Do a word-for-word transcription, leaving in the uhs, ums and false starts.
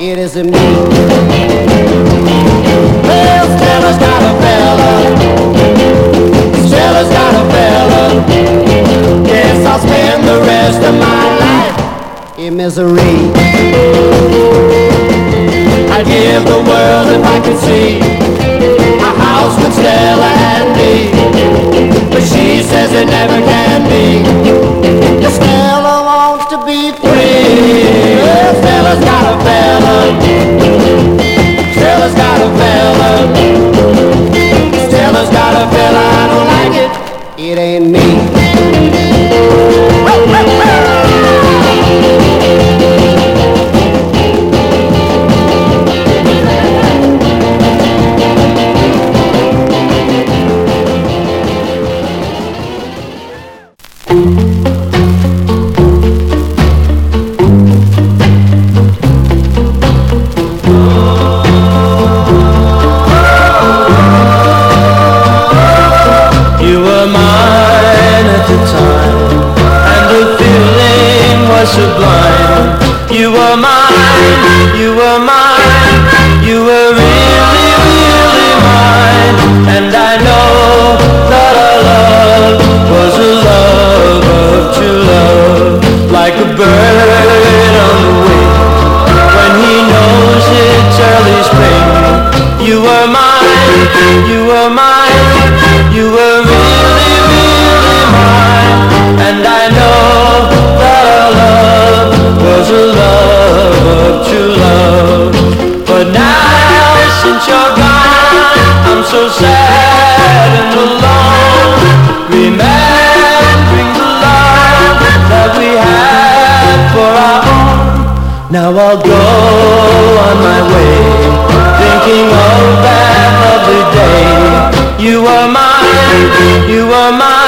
it isn't me. Well, Stella's got a fella. Stella's got a fella. Guess I'll spend the rest of my life in misery. I'd give the world if I could see a house with Stella and me, but she says it never can be. Stella wants to be free. Well, Stella's got a fella. Stella's got a fella. Stella's got a fella. I don't like it. It ain't me. Sublime. You were mine, you were mine, you were really, really mine. And I know that our love was a love of true love, like a bird on the wing when he knows it's early spring. You were mine, you were mine, you were really, really mine. And I know that our love was a love of true love. But now since you're gone, I'm so sad and alone, remembering the love that we had for our own. Now I'll go on my way, thinking of that lovely day. You were mine, you were mine.